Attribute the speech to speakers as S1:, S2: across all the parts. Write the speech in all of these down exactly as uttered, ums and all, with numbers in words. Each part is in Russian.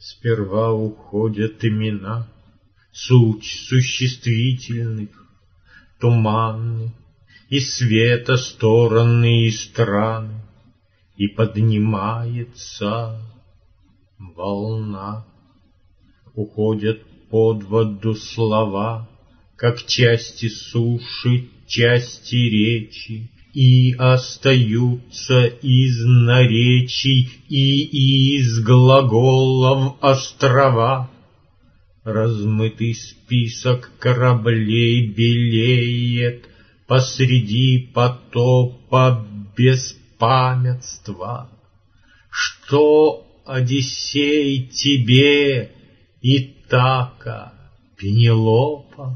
S1: Сперва уходят имена, суть существительных, туманны, и света стороны и страны, и поднимается волна. Уходят под воду слова, как части суши, части речи, и остаются из наречий и из глаголов острова. Размытый список кораблей белеет посреди потопа беспамятства. Что, Одиссей, тебе, Итака, Пенелопа?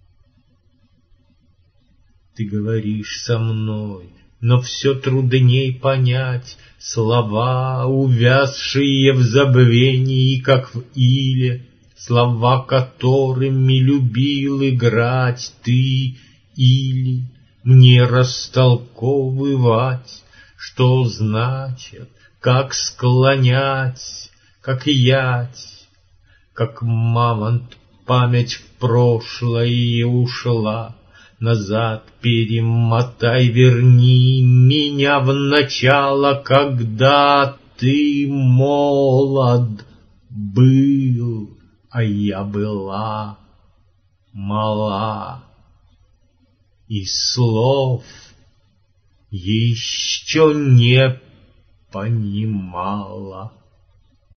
S1: Ты говоришь со мной, но все трудней понять слова, увязшие в забвении, как в иле, слова, которыми любил играть ты, или мне растолковывать, что значит, как склонять, как ять, как мамонт память в прошлое ушла. Назад перемотай, верни меня в начало, когда ты молод был, а я была мала, и слов еще не понимала.